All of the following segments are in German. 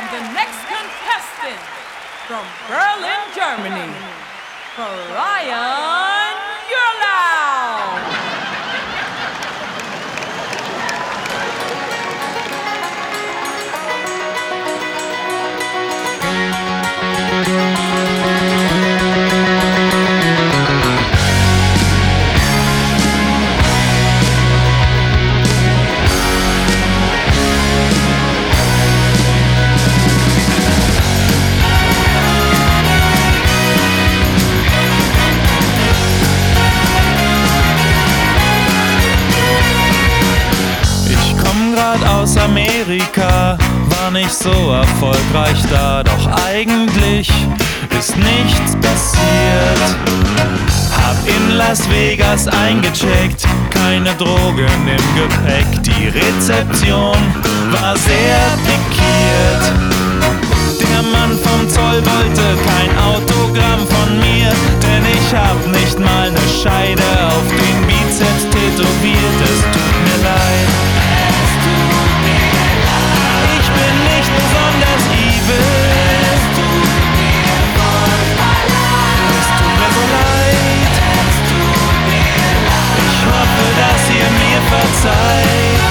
the next contestant from Berlin, Germany, Brian Yurlau. Aus Amerika, war nicht so erfolgreich da, doch eigentlich ist nichts passiert. Hab in Las Vegas eingecheckt, keine Drogen im Gepäck, die Rezeption war sehr pikiert. Der Mann vom Zoll wollte kein Autogramm von mir, denn ich hab nicht mal ne Scheide auf den Bizeps tätowiert, es tut mir leid. Ich bin nicht besonders evil. Es tut mir so leid. Ich hoffe, dass ihr mir verzeiht.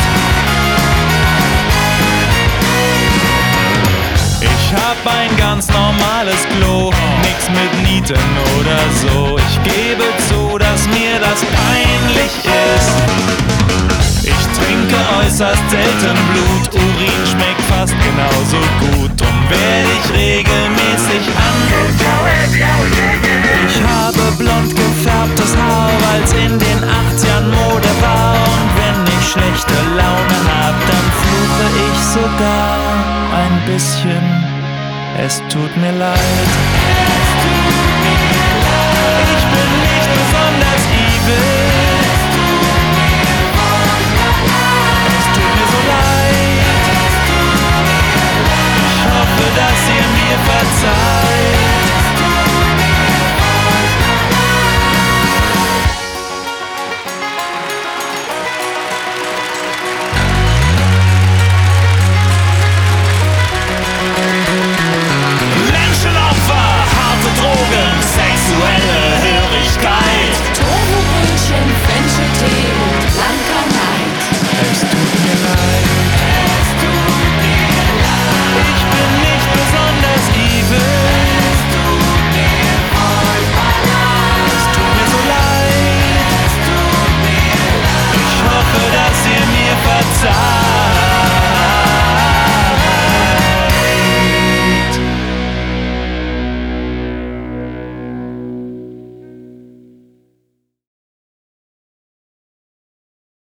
Ich hab ein ganz normales Klo, nix mit Nieten oder so. Ich gebe zu, dass mir das peinlich ist. Ich trinke äußerst selten Blut, Urin schmeckt fast genauso gut, drum werde ich regelmäßig angeguckt. Ich habe blond gefärbtes Haar, weil's in den 80ern Mode war, und wenn ich schlechte Laune hab, dann fluche ich sogar ein bisschen. Es tut mir leid.